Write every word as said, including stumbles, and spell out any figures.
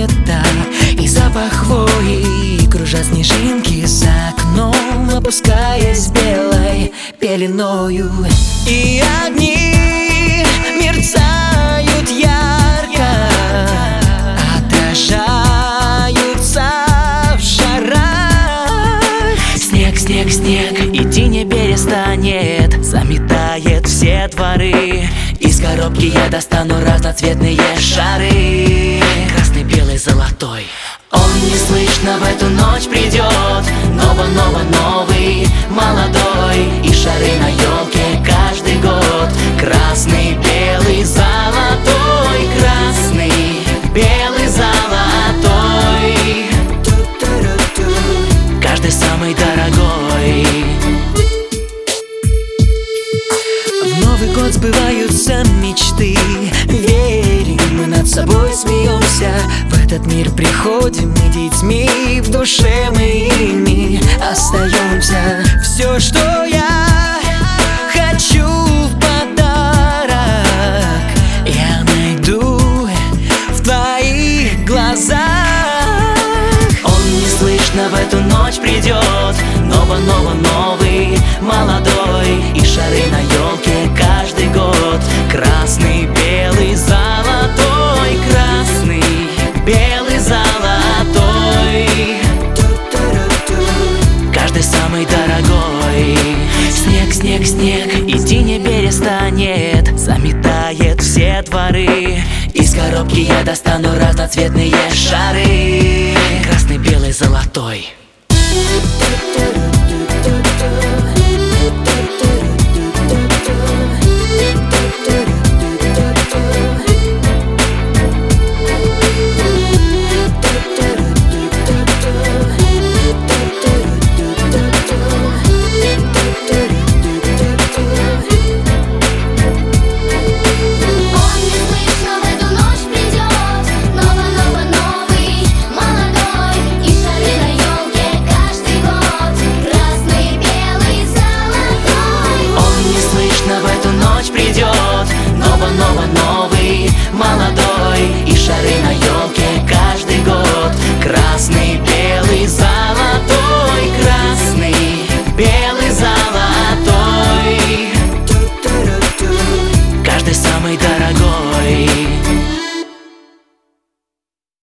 лета и запах хвои, и кружат снежинки за окном, опускаясь белой пеленою. И огни мерцают ярко, отражаются в шарах. Снег, снег, снег, идти не перестанет, заметает все дворы. Из коробки я достану разноцветные шары, красный, белый, золотой. Он неслышно в эту ночь придет, ново-ново-новый, молодой. И шары на елке каждый год, красный, белый, золотой, красный, белый, золотой, каждый самый дорогой. В Новый год сбываются мечты, верим, мы над собой смеемся. В этот мир приходим не детьми, в душе мы ими остаемся. Все, что я хочу в подарок, я найду в твоих глазах. Он неслышно в эту ночь придет, ново-ново-новый, молодой. И шары на елке каждый год, красный, белый, золотой, красный, белый, золотой, каждый самый дорогой. Снег, снег, снег, идти не перестанет, заметает все дворы. Из коробки я достану разноцветные шары, красный, белый, золотой.